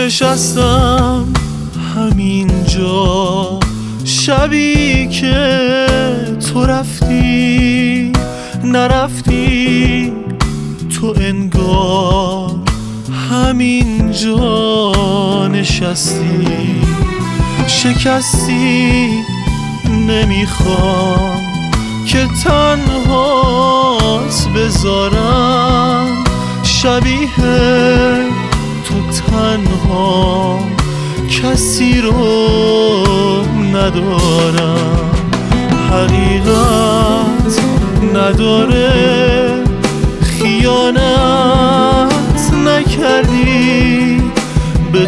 نشستم همینجا شبی که تو رفتی نرفتی، تو انگار همینجا نشستی شکستی. نمیخوام که تنهات بذارم، شبیه تو تنها کسی رو ندارم. حقیقت نداره، خیانت نکردی به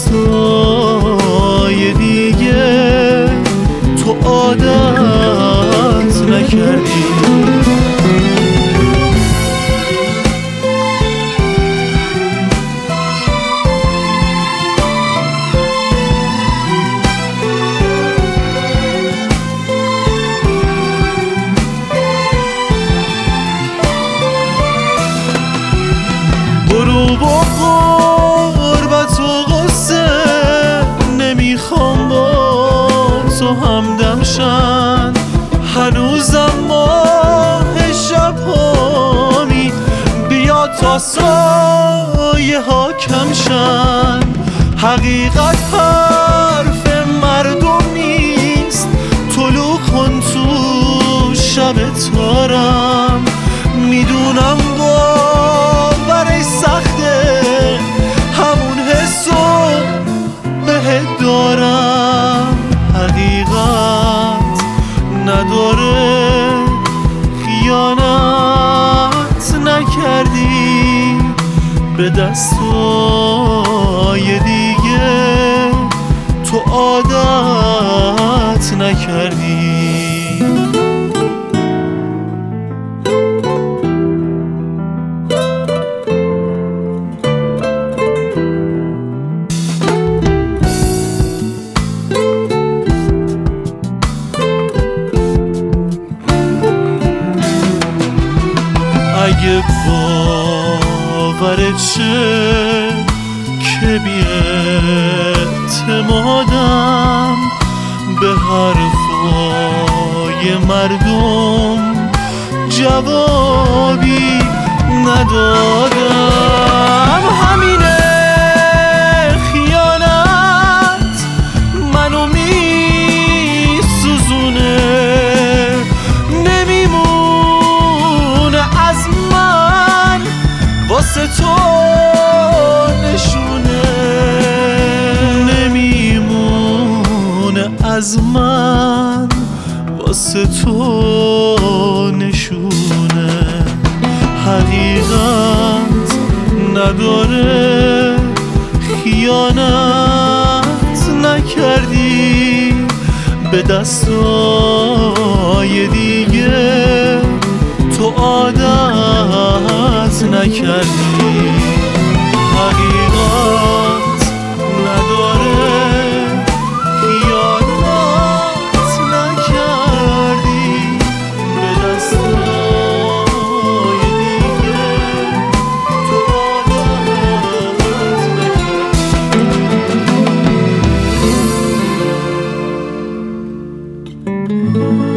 دستای دیگه، تو عادت نکردی. برو با غربت و غصه، نمیخوام با تو همدم شن. هنوزم ماه شبهامی، بیا تا سایه ها کم شن. حقیقت حرف مردم نیست، طلوع کن تو شب تارم. میدونم باورش سخته، همون حسو بهت دارم. حقیقت نداره، خیانت نکردی به دستای دیگه، تو عادت نکردی. اگه باورت شه که بی اعتمادم به حرفای مردم، جوابی ندادم. همینه خیانت منو میسوزونه، واسه تو نشونه. نمیمونه از من واسه تو نشونه. حقیقت نداره، خیانت نکردی به دستای دیگه، تو عادت نکردی. حقیقت نداره، خیانت نکردی به دستای دیگه، تو عادت نکردی.